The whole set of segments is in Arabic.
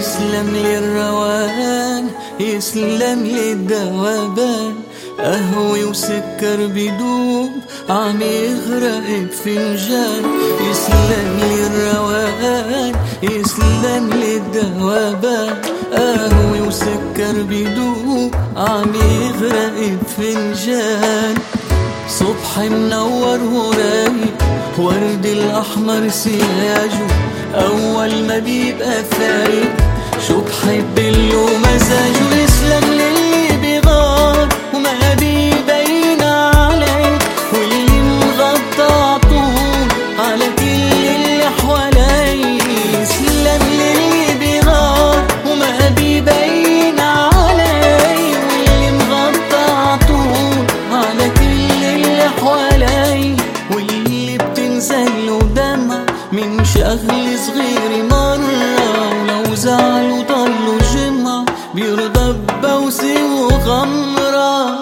يسلم للروان، يسلم للدوبان، قهوة وسكر بدوب عم يغرق بفنجان. يسلم للروان، يسلم للدوبان، قهوة وسكر بدوب عم يغرق بفنجان. صبح منور ورايق، ورد الأحمر سياجه، أول ما بيبقى فايق شو بحب له مزاجه. يسلم للي بيغار وما بيبين عليه، واللي مغطى عطول على كل اللي حواليه. يسلم للي بيغار وما بيبين عليه، واللي مغطى عطول على كل اللي حواليه، واللي بتنزل له دمع من شغل صغير مرة، ولو زعل وضل جمعة بيرضى ببوسة وغمرة.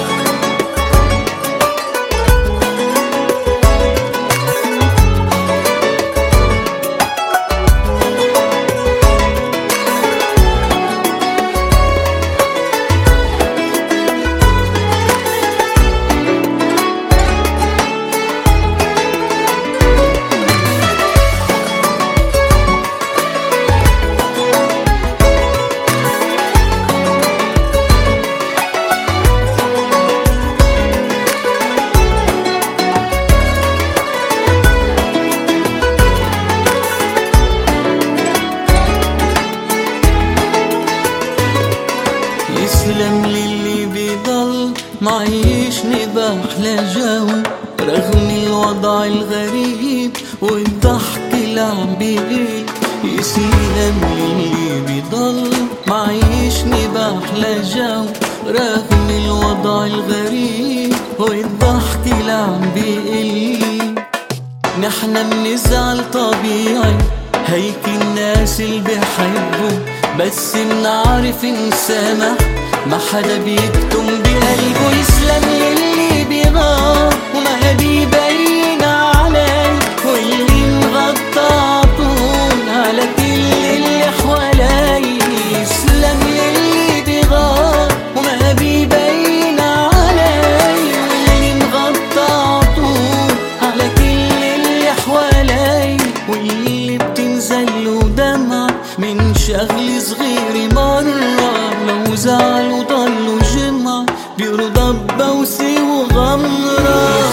يسلم للي بيضل معيشني بأحلى جو، رغم الوضع الغريب والضحك اللي عم بيقل. يسلم للي بيضل معيشني بأحلى جو، رغم الوضع الغريب والضحك اللي عم بيقل. نحنا منزعل طبيعي، هيك الناس اللي بيحبوا، بس منعرف نسامح، ما حدا بيكتم بقلبه. يسلم للي بيغار وما بيبين عليه، واللي مغطى عطول على كل اللي حواليه. يسلم للي بيغار وما بيبين عليه، واللي مغطى عطول على كل اللي حواليه، واللي بتنزل له دمع من شغل صغير مرة، لو زعل وضل جمعة بيرضى ببوسة وغمرة.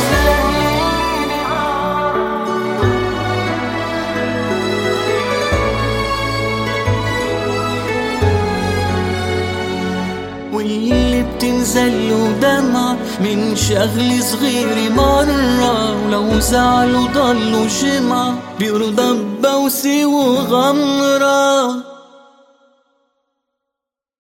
واللي بتنزل له دمعة من شغل صغير مرة، ولو زعل وضل جمعة بيرضى ببوسة وغمرة.